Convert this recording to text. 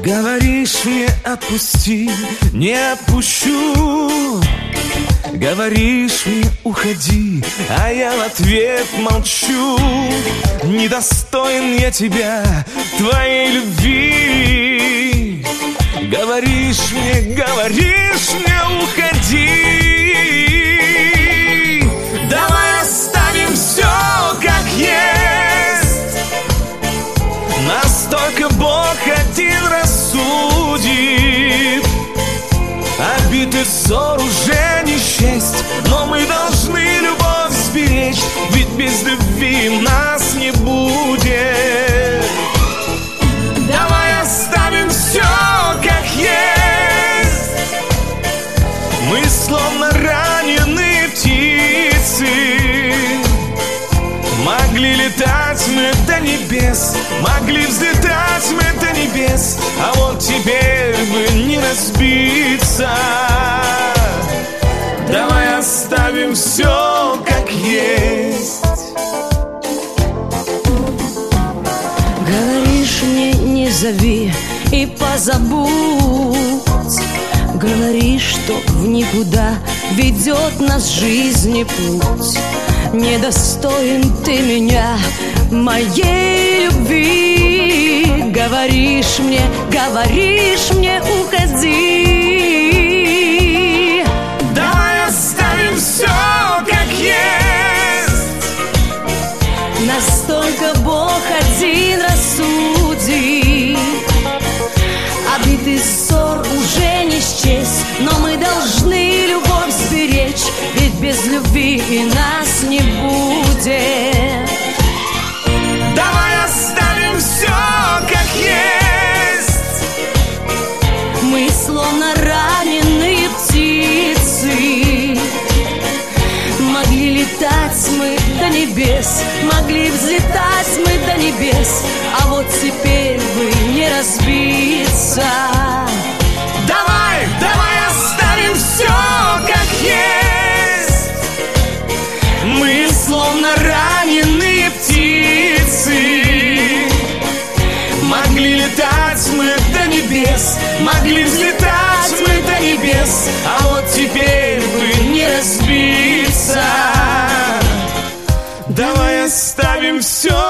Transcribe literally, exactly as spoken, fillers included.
Говоришь мне отпусти, не отпущу. Говоришь мне уходи, а я в ответ молчу. Недостоин я тебя, твоей любви. Говоришь мне, говоришь мне уходи. Давай оставим все как есть. Настолько Бог один рассудит. Обид и ссор уже не счесть, но мы должны любовь сберечь, ведь без любви нас не будет. Давай оставим все как есть. Мы словно раненые птицы. Могли летать мы до небес, могли взлетать мы до небес, а вот теперь бы не разбиться. Давай оставим все как есть. Говоришь мне не зови и позабудь. Говоришь, что в никуда ведет нас жизни путь. Недостоин ты меня, моей любви. Говоришь мне, говоришь мне уходи. Давай оставим все как есть. Настолько Бог один рассудит. Обид и ссор уже не счесть, но мы должны любовь сберечь, ведь без любви и нас не будет. Давай оставим все как есть. Мы словно раненые птицы. Могли летать мы до небес, могли взлетать мы до небес, а вот теперь бы не разбиться. Давай, давай оставим все как есть. Мы словно раненые птицы. Могли летать мы до небес, могли взлетать мы до небес, а вот теперь бы не разбиться. Давай оставим все